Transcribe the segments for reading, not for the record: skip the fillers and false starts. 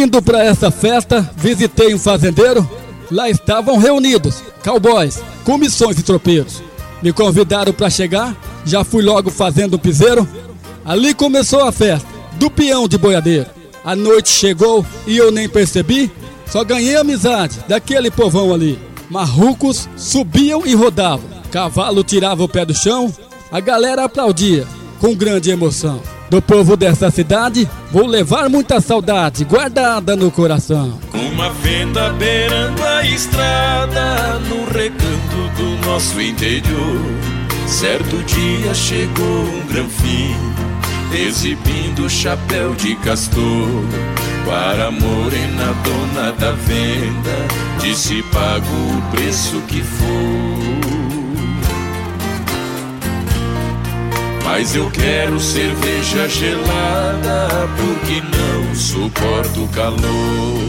Indo pra essa festa, visitei um fazendeiro. Lá estavam reunidos cowboys, comissões e tropeiros. Me convidaram pra chegar, já fui logo fazendo um piseiro. Ali começou a festa do peão de boiadeiro. A noite chegou e eu nem percebi, só ganhei amizade daquele povão ali. Marrucos subiam e rodavam, cavalo tirava o pé do chão, a galera aplaudia com grande emoção. Do povo dessa cidade, vou levar muita saudade guardada no coração. Uma venda beirando a estrada, no recanto do nosso interior, certo dia chegou um granfim, exibindo chapéu de castor. Para a morena dona da venda, disse pago o preço que for. Mas eu quero cerveja gelada, porque não suporto o calor.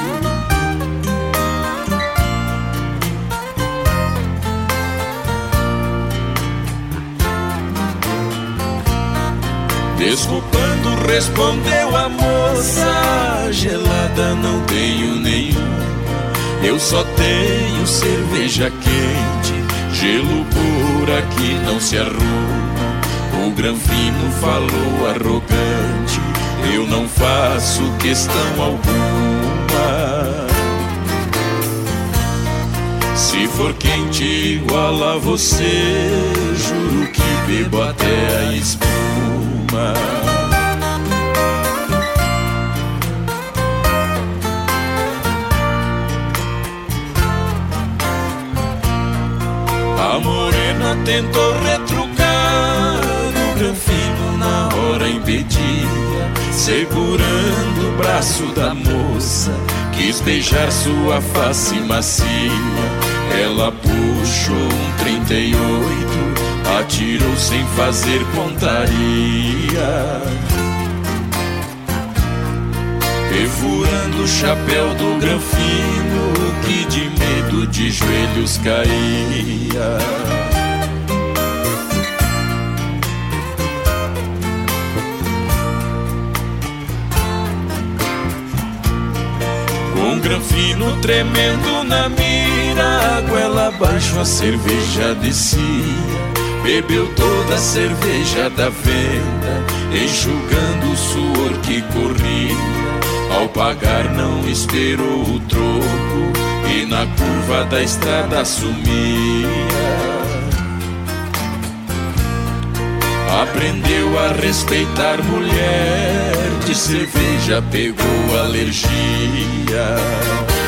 Desculpando, respondeu a moça, gelada não tenho nenhuma, eu só tenho cerveja quente, gelo por aqui não se arruma. O granfino falou arrogante, eu não faço questão alguma. Se for quente igual a você, juro que bebo até a espuma. A morena tentou retrucar, o granfino na hora impedia, segurando o braço da moça, quis beijar sua face macia. Ela puxou um 38, atirou sem fazer pontaria, perfurando o chapéu do granfino, que de medo de joelhos caía. Com o granfino tremendo na mira, goela abaixo a cerveja descia, bebeu toda a cerveja da venda, enxugando o suor que corria. Ao pagar não esperou o troco, e na curva da estrada sumia. Aprendeu a respeitar mulher, de cerveja pegou alergia.